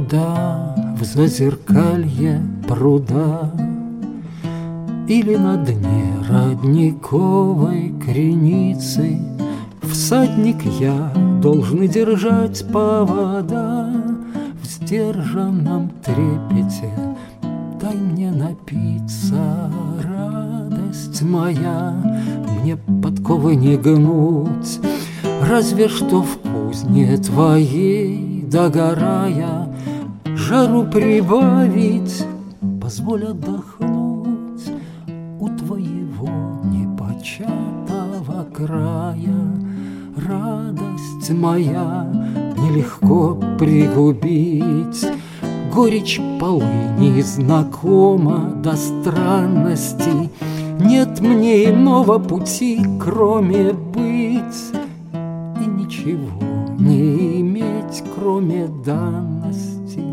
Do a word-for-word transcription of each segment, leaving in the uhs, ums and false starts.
Туда, в зазеркалье пруда, или на дне родниковой креницы всадник я, должен держать повода. В сдержанном трепете дай мне напиться, радость моя, мне подковы не гнуть, разве что в кузне твоей догорая жару прибавить, позволь отдохнуть у твоего непочатого края. Радость моя, нелегко пригубить, горечь полыни знакома до странностей. Нет мне иного пути, кроме быть, и ничего не иметь, кроме данностей.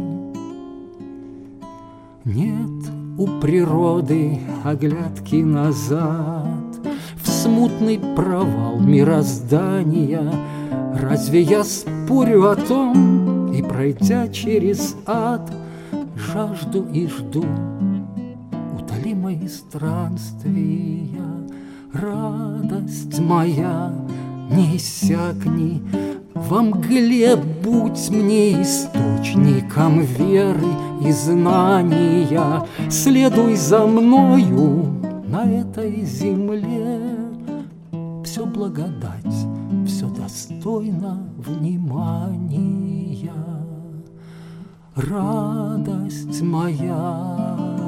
Нет у природы оглядки назад в смутный провал мироздания. Разве я спорю о том, и пройдя через ад, жажду и жду, утоли мои странствия. Радость моя, не иссякни, во мгле будь мне источником веры и знания. Следуй за мною на этой земле, все благодать, все достойно внимания. Радость моя.